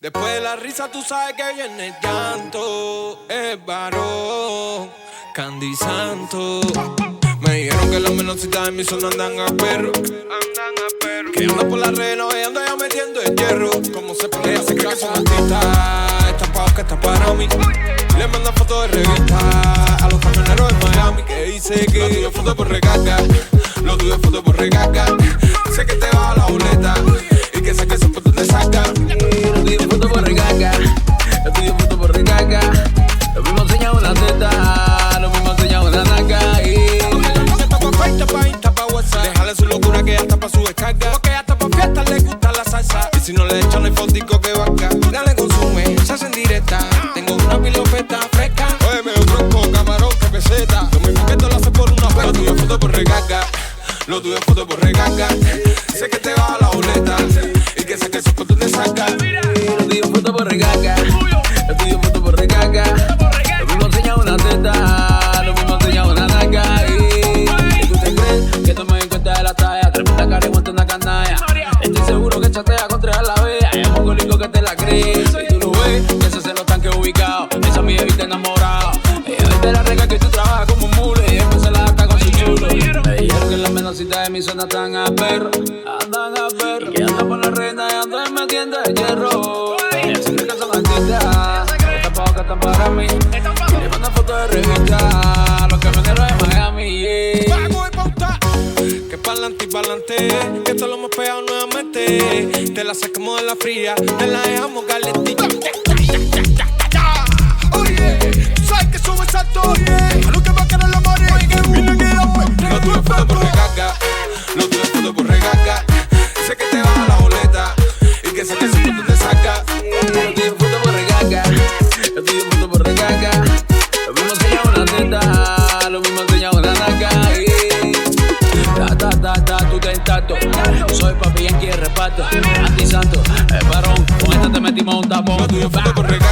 Después de la risa tú sabes que viene el llanto. Es varón, Candy Santo. Me dijeron que las menorcitas de mi zona andan a perro. Que anda por la red, no anda ya metiendo el hierro. Como se pelea, se cree que son artistas. Están pagos que están para mí. Le mandan fotos de revista a los camioneros de Miami. Que dice que lo tuyo es foto por recarga. Lo tuyo es foto por recarga. Sé que te va a la boleta y que sé que ese foto te saca. Lo tuyo es foto por recarga. Lo tuyo es foto por recarga. Lo mismo enseñado en la teta. Lo mismo enseñado en la naca. Se tapa oferta pa' Insta, pa' WhatsApp. Déjale su locura que ya está pa' su descarga. Porque hasta pa' fiestas le gusta la salsa. Y si no le echan el fotico que vaca. Dale consume, se hacen directa. Tengo una pilopeta fresca. Oye, me tronco, camarón, que peseta. Lo mismo que esto lo hace por una oferta. Lo tuyo es foto por recarga. Lo tuyo es foto por recarga. Sé que te va a la boleta y que sé que ese foto te saca. Lo tuyo es foto por recarga. Lo tuyo es foto por recarga. Lo mismo enseñado en la teta. Lo mismo enseñado en la naca. ¿Y tú te crees que no me doy cuenta de la talla? Tremenda cara y monta una canalla. Estoy seguro que chatea contra la vea. Es un mongolico que te la crees. Y tú lo ves, que ese se los tanques ubicados. Esa mi evita enamorado. Ella viste la rega que tú trabajas como un mule. Y después se la gasta con su chulo. Me dijeron que las menorcitas de mi zona están a perro. Andan a perro. Y que andan por la reina y andan metiendo el hierro. Ella se cree que son artistas. Están pagos que están para mí. Y le mandan fotos de revista. Los camioneros de Miami. Pago y pauta. Que pa'lante y pa'lante. Que esto lo hemos pegado nuevamente. Te la sacamos de la fría. Te la dejamos calentita. Oye, sabes que sube salto. A lo que va a querer la mare. Lo tuyo es foto por recarga. Lo tuyo es foto por recarga. Sé que te va a la boleta y que sé que ese foto te saca. Lo tuyo es foto por recarga. Lo tuyo es foto por recarga. Lo mismo enseñado en la teta. Lo mismo enseñado en la naca. Tú te intacto. Soy papi Yankee de reparto. Anti Santo, el varón. Con esta te metimos un tapón. Lo tuyo es foto por recarga.